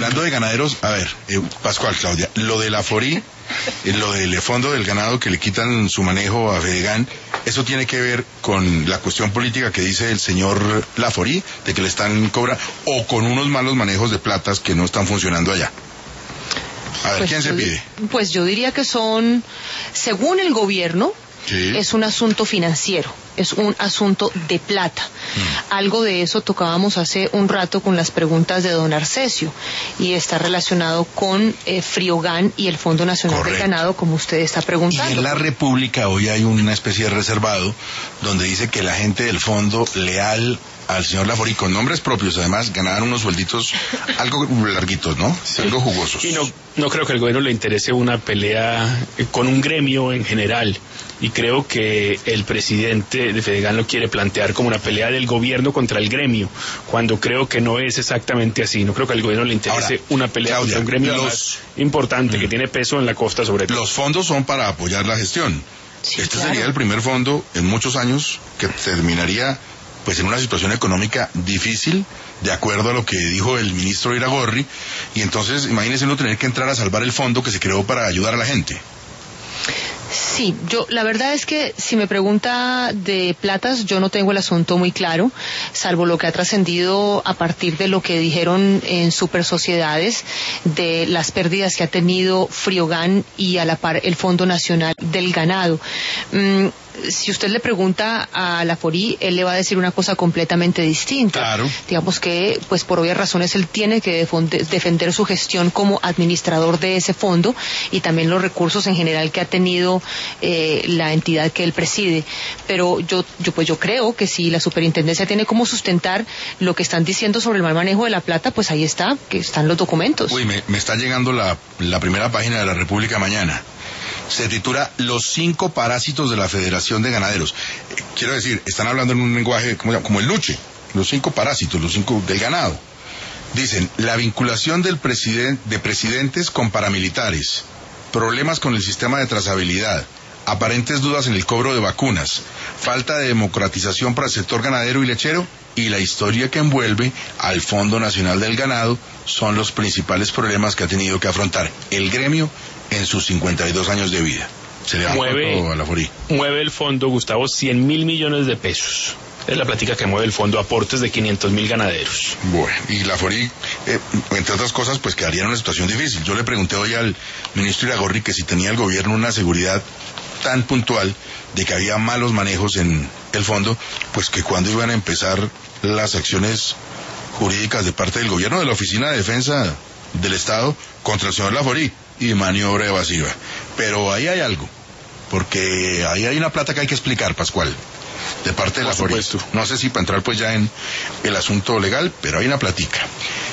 Hablando de ganaderos, a ver, Pascual, Claudia, lo de la Forí, lo del fondo del ganado que le quitan su manejo a Fedegan, ¿eso tiene que ver con la cuestión política que dice el señor Laforí, de que le están cobrando, o con unos malos manejos de platas que no están funcionando allá? A ver, pues ¿quién se pide? Pues yo diría que son, según el gobierno, sí, es un asunto financiero, es un asunto de plata. Algo de eso tocábamos hace un rato con las preguntas de don Arcesio, y está relacionado con Friogan y el Fondo Nacional del Ganado, como usted está preguntando. Y en la República hoy hay una especie de reservado donde dice que la gente del fondo, leal al señor Laforí, con nombres propios, además, ganaban unos suelditos algo larguitos, ¿no? Sí. Algo jugosos. Y no creo que al gobierno le interese una pelea con un gremio en general. Y creo que el presidente de Fedegan lo quiere plantear como una pelea del gobierno contra el gremio, cuando creo que no es exactamente así. No creo que al gobierno le interese ahora, una pelea contra un gremio más importante, que tiene peso en la costa sobre todo. Los fondos son para apoyar la gestión. Sí, este claro. sería el primer fondo en muchos años que terminaría pues en una situación económica difícil, de acuerdo a lo que dijo el ministro Iragorri, y entonces imagínense uno tener que entrar a salvar el fondo que se creó para ayudar a la gente. Sí, la verdad es que si me pregunta de platas, yo no tengo el asunto muy claro, salvo lo que ha trascendido a partir de lo que dijeron en Super Sociedades, de las pérdidas que ha tenido Friogan y a la par el Fondo Nacional del Ganado. Si usted le pregunta a Laforí, él le va a decir una cosa completamente distinta. Claro. Digamos que, pues por obvias razones, él tiene que defender su gestión como administrador de ese fondo y también los recursos en general que ha tenido la entidad que él preside. Pero yo creo que si la superintendencia tiene cómo sustentar lo que están diciendo sobre el mal manejo de la plata, pues ahí está, que están los documentos. Uy, me está llegando la primera página de la República mañana. Se titula Los 5 parásitos de la Federación de Ganaderos. Quiero decir, están hablando en un lenguaje como el Luche, los 5 parásitos, los 5 del ganado. Dicen, la vinculación de presidentes con paramilitares, problemas con el sistema de trazabilidad, aparentes dudas en el cobro de vacunas, falta de democratización para el sector ganadero y lechero, y la historia que envuelve al Fondo Nacional del Ganado son los principales problemas que ha tenido que afrontar el gremio en sus 52 años de vida. Se le da a Laforí. Mueve el fondo, Gustavo, 100.000 millones de pesos. Es la plática que mueve el fondo, aportes de 500.000 ganaderos. Bueno, y Laforí, entre otras cosas, pues quedaría en una situación difícil. Yo le pregunté hoy al ministro Iragorri que si tenía el gobierno una seguridad tan puntual de que había malos manejos en el fondo, pues que cuando iban a empezar las acciones jurídicas de parte del gobierno, de la Oficina de Defensa del Estado contra el señor Laforí y maniobra evasiva. Pero ahí hay algo, porque ahí hay una plata que hay que explicar, Pascual, de parte de Laforí. No sé si para entrar pues ya en el asunto legal, pero hay una platica.